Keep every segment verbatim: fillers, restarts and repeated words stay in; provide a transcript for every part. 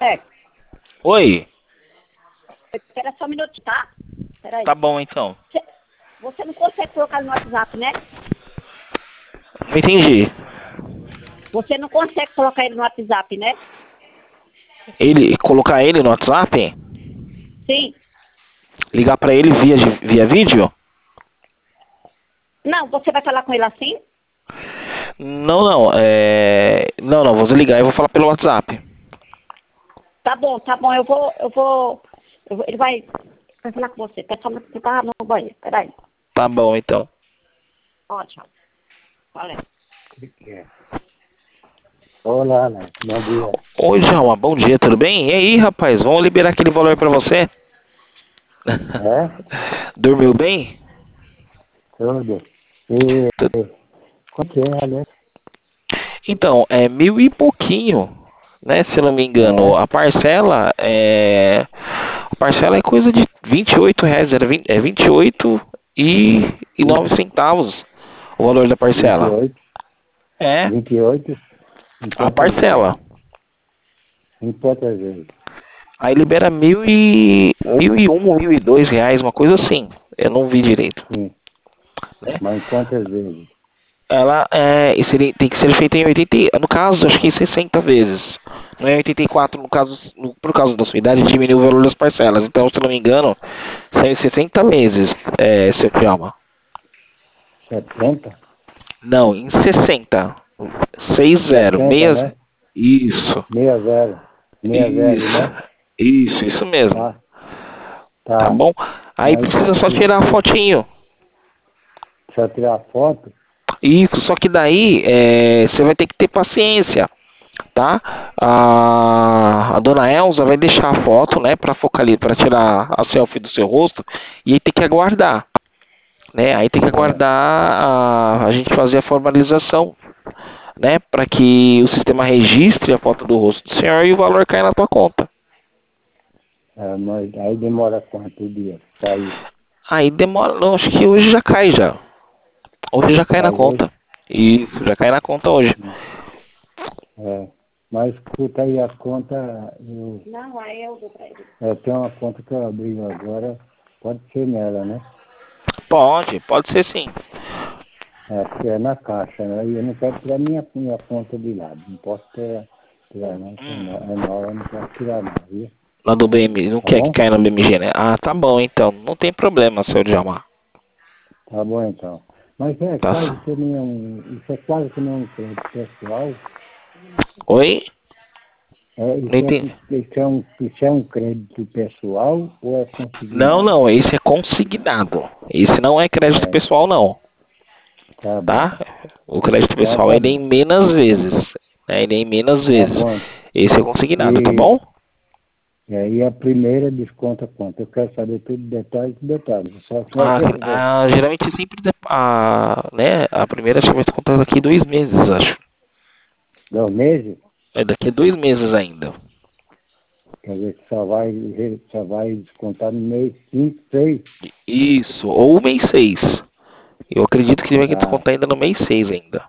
É, Oi, espera só um minuto, tá? Peraí. tá bom então. Você, você não consegue colocar no WhatsApp, né? Não entendi. Você não consegue colocar ele no WhatsApp, né? Ele, colocar ele no WhatsApp? Sim. Ligar pra ele via, via vídeo? Não, você vai falar com ele assim? Não, não, é... Não, não, vou desligar e vou falar pelo WhatsApp. Tá bom, tá bom, eu vou, eu vou, eu vou ele vai, vai falar com você. Quer só me tá no banheiro, peraí. Tá bom então. Ó, tchau. Valeu. Olá, né? Bom dia. Oi, Djalma, bom dia, tudo bem? E aí, rapaz, vamos liberar aquele valor pra você? É? Dormiu bem? Tudo. E Tu- quanto é, né? Então, é mil e pouquinho, né? Se eu não me engano. É? A parcela é. A parcela é coisa de vinte e oito reais, era vinte, é vinte e oito e, e nove centavos o valor da parcela. vinte e oito. É, vinte e oito em a quantas vezes? parcela. Em quantas vezes? Aí libera mil e, mil e um, mil e dois reais, uma coisa assim. Eu não vi direito, Sim. né? Mas em quantas vezes? Ela é, e seria- tem que ser feita em oitenta, e- no caso, acho que em sessenta vezes. Não é oitenta e quatro, no caso, no, por causa da sua idade, diminuiu o valor das parcelas. Então, se eu não me engano, são em sessenta vezes, é, seu Fialma. setenta? Não, em sessenta. sessenta, sessenta, meias. né? Isso, Meia zero. Meia zero, isso, né? isso, isso mesmo. Tá. Tá Tá. bom? Aí Mas precisa só se, tirar a se, fotinho. se eu tirar foto, Isso, só que daí é, você vai ter que ter paciência, tá? A, a dona Elza vai deixar a foto, né, para focar ali, para tirar a selfie do seu rosto, e aí tem que aguardar, né? Aí tem que é, aguardar a, a gente fazer a formalização, né, para que o sistema registre a foto do rosto do senhor e o valor cai na tua conta. é, mas aí demora quanto dia? Sai, Aí demora, não, acho que hoje já cai já. Hoje já cai na sai hoje? conta. Isso, já cai na conta hoje. É, mas escuta aí a conta, eu, Não, aí eu dou pra ele. eu tenho uma conta que eu abri agora, pode ser nela, né? Pode, pode ser sim. É, porque é na caixa, né? E eu não quero tirar minha, minha conta de lado, não posso tirar, tirar não, que é Hum. no- é nova, eu não posso tirar não, viu? Lá do B M G, não Tá quer que bom? caia no B M G, né? Ah, tá bom então. Não tem problema, seu Djalma. Tá bom então. Mas é Tá. quase que nem um, isso é quase que nem um crédito pessoal, Oi? é, Não isso, entendi. é, isso, é um, isso é um crédito pessoal ou é Não, consignado? não, esse é consignado. Esse não é crédito É, pessoal, não. tá bom. Tá? O crédito Então pessoal tá ele é em bom. menos vezes. Né? Ele é em menos Tá vezes. bom. Esse é consignado, tá E bom? E aí a primeira desconta quanto? Eu quero saber tudo detalhe por detalhe. Só que Ah, eu vou. ah, geralmente sempre de- a, né, a primeira acho que vai ser contada daqui dois meses, acho. Dois meses? É daqui a dois meses ainda. Quer dizer que só vai, só vai descontar no mês cinco, seis. Isso, ou mês seis. Eu acredito que vai Ah, descontar ainda no mês seis ainda.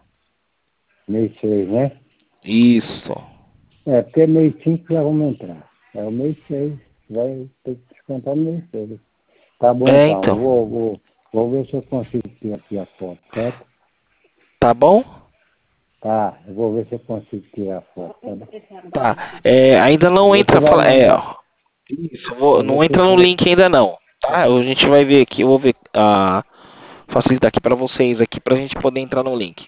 mês seis, né? Isso. É, porque mês cinco já vamos entrar. É o mês seis. Vai ter que descontar no mês seis. Tá bom É, então. Eu então. vou, vou, vou ver se eu consigo ter aqui a foto, certo? Tá bom? Tá, eu vou ver se eu consigo tirar a foto. Tá bom? Tá. É, ainda não Você entra. vai Fala, é, mandar. ó. Isso, eu vou- Aí não você entra no vai. link ainda não. Tá? A gente vai ver aqui. Eu vou ver. Ah, facilitar aqui pra vocês aqui pra gente poder entrar no link.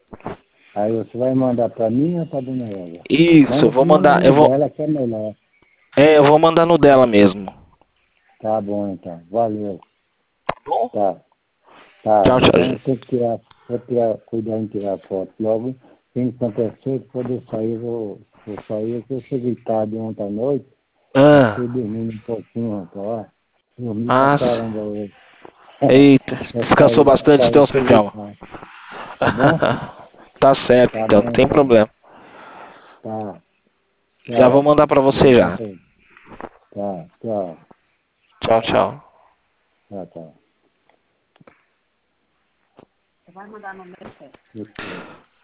Aí você vai mandar para mim ou para a dona Eva? Isso, eu Manda, vou manda mandar. Eu no vou. dela que é melhor. É, eu vou mandar no dela mesmo. Tá bom então. Valeu. Tá bom? Tá. Tá. Tchau, Então eu tchau. tenho que tirar, vou tirar, cuidar em tirar foto. Logo, se acontecer, poder sair, vou, vou sair, porque eu cheguei tarde ontem à noite, aí fui Ah, dormindo um pouquinho, rapaz. Dormi pra ah, caramba hoje. eita, eu descansou saí, bastante saí, então, seu cheguei Djalma. tarde. Tá bom? Tá certo, Tá então, bom não tem então. problema. Tá. Já vou Tchau. mandar pra você Obrigado. já. Tá. Tchau. Tchau, tchau. Tchau, tchau. Você vai mandar no meu certo. Isso.